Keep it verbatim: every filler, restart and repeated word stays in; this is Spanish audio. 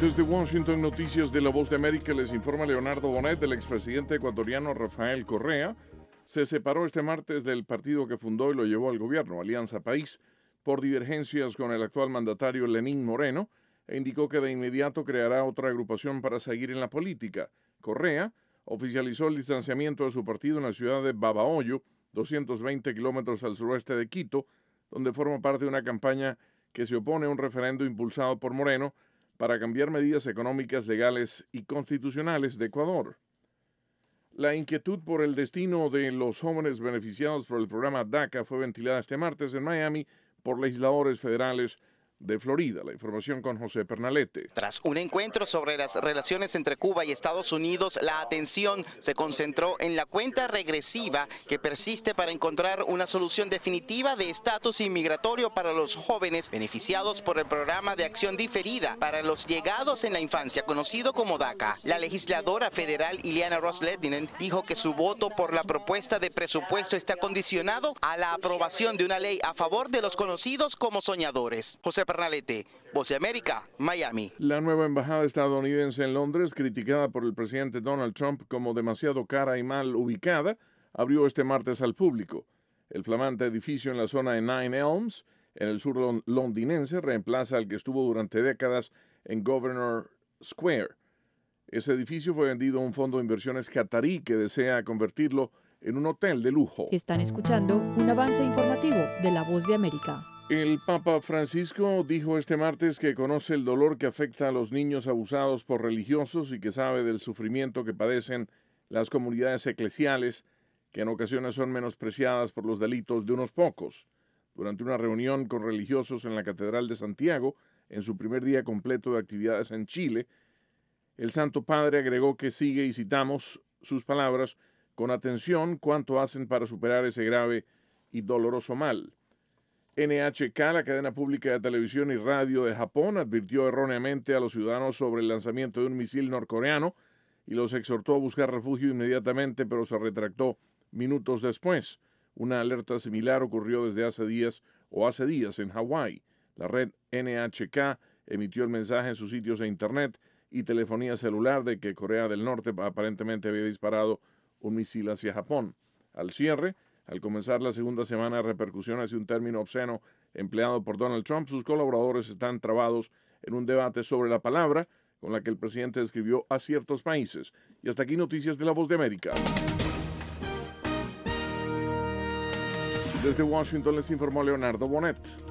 Desde Washington, Noticias de La Voz de América, les informa Leonardo Bonet. Del expresidente ecuatoriano Rafael Correa se separó este martes del partido que fundó y lo llevó al gobierno, Alianza País, por divergencias con el actual mandatario Lenín Moreno, e indicó que de inmediato creará otra agrupación para seguir en la política. Correa oficializó el distanciamiento de su partido en la ciudad de Babahoyo, doscientos veinte kilómetros al suroeste de Quito, donde forma parte de una campaña que se opone a un referendo impulsado por Moreno para cambiar medidas económicas, legales y constitucionales de Ecuador. La inquietud por el destino de los jóvenes beneficiados por el programa DACA fue ventilada este martes en Miami por legisladores federales de Florida. La información con José Pernalete. Tras un encuentro sobre las relaciones entre Cuba y Estados Unidos, la atención se concentró en la cuenta regresiva que persiste para encontrar una solución definitiva de estatus inmigratorio para los jóvenes beneficiados por el programa de acción diferida para los llegados en la infancia, conocido como DACA. La legisladora federal Ileana Ros-Lehtinen dijo que su voto por la propuesta de presupuesto está condicionado a la aprobación de una ley a favor de los conocidos como soñadores. José Pernalete, Voz de América, Miami. La nueva embajada estadounidense en Londres, criticada por el presidente Donald Trump como demasiado cara y mal ubicada, abrió este martes al público. El flamante edificio en la zona de Nine Elms, en el sur londinense, reemplaza al que estuvo durante décadas en Governor Square. Ese edificio fue vendido a un fondo de inversiones catarí que desea convertirlo en un hotel de lujo. Están escuchando un avance informativo de La Voz de América. El Papa Francisco dijo este martes que conoce el dolor que afecta a los niños abusados por religiosos y que sabe del sufrimiento que padecen las comunidades eclesiales, que en ocasiones son menospreciadas por los delitos de unos pocos. Durante una reunión con religiosos en la Catedral de Santiago, en su primer día completo de actividades en Chile, el Santo Padre agregó que sigue, y citamos sus palabras, con atención cuánto hacen para superar ese grave y doloroso mal. N H K, la cadena pública de televisión y radio de Japón, advirtió erróneamente a los ciudadanos sobre el lanzamiento de un misil norcoreano y los exhortó a buscar refugio inmediatamente, pero se retractó minutos después. Una alerta similar ocurrió desde hace días o hace días en Hawái. La red N H K emitió el mensaje en sus sitios de internet y telefonía celular de que Corea del Norte aparentemente había disparado un misil hacia Japón. Al cierre, al comenzar la segunda semana de repercusiones de un término obsceno empleado por Donald Trump, sus colaboradores están trabados en un debate sobre la palabra con la que el presidente describió a ciertos países. Y hasta aquí Noticias de La Voz de América. Desde Washington les informó Leonardo Bonet.